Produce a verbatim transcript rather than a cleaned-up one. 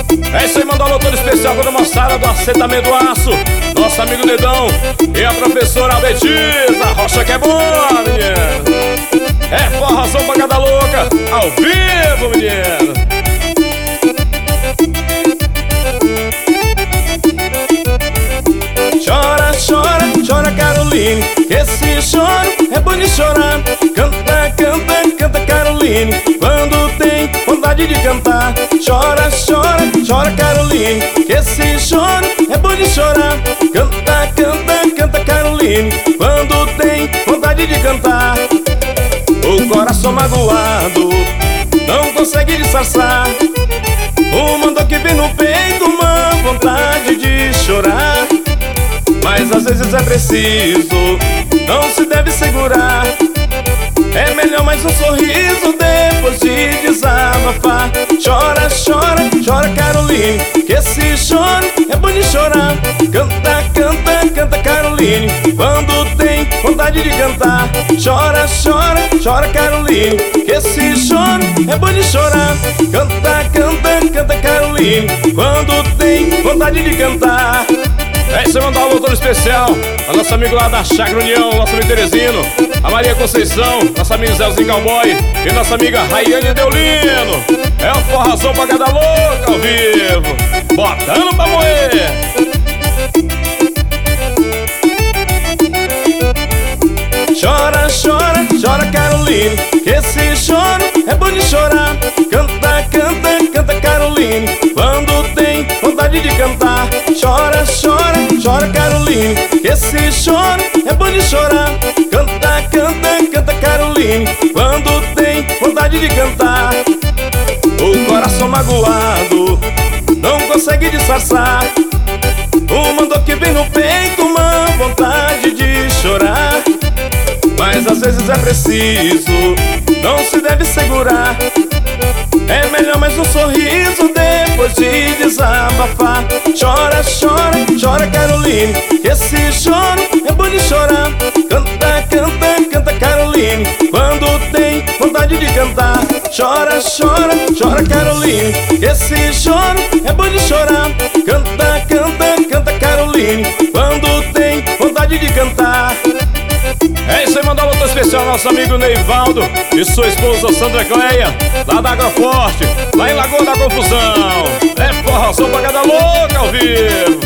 É isso aí, mandar um alô todo especial para a moçada do assentamento do aço, nosso amigo Dedão e a professora Betisa Rocha, que é boa, menino. É forração pra cada louca, ao vivo, menino. Chora, chora, chora, Caroline, que esse choro é bom de chorar. Canta, canta, canta, Caroline, quando tem vontade de cantar. Chora, chora, chora, Caroline, que esse choro é bom de chorar. Canta, canta, canta, Caroline, quando tem vontade de cantar. O coração magoado não consegue disfarçar o mandou que vem no peito, uma vontade de chorar. Mas às vezes é preciso, não se deve segurar. É melhor mais um sorriso depois de desabafar. Chora, chora, chora, Caroline, que esse choro é bom de chorar. Canta, canta, canta, Caroline, quando tem vontade de cantar. Chora, chora, chora, Caroline, que esse choro é bom de chorar. Canta, canta, canta, Caroline, quando tem vontade de cantar. É isso aí, mandar um alô todo especial a nosso amigo lá da Chácara União, nosso amigo Teresino, a Maria Conceição, nosso amigo Zéuzinho Cowboy e nossa amiga Raiane Deolino. É o forrazão pra cada louca ao vivo, botando pra moer. Chora, chora, chora, Caroline, que esse choro é bom de chorar. Canta, canta, canta, Caroline, quando tem vontade de cantar. Chora, chora, chora, Caroline, que esse choro é bom de chorar. Canta, canta, canta, Caroline, quando tem vontade de cantar. O coração magoado não consegue disfarçar o mandou que vem no peito, uma vontade de chorar. Mas às vezes é preciso, não se deve segurar. É melhor mais um sorriso depois de desabafar. Chora, chora, chora, Caroline, que esse choro é bom de chorar. Canta, canta, canta, Caroline, quando tem vontade de cantar. Chora, chora, chora, Caroline, que esse choro é bom de chorar. Canta, canta, canta, Caroline, quando tem vontade de cantar. É isso aí, mandar um alô especial ao nosso amigo Neivaldo e sua esposa Sandra Cleia, lá da Agroforte, lá em Lagoa da Confusão. É forração pra cada louca ao vivo.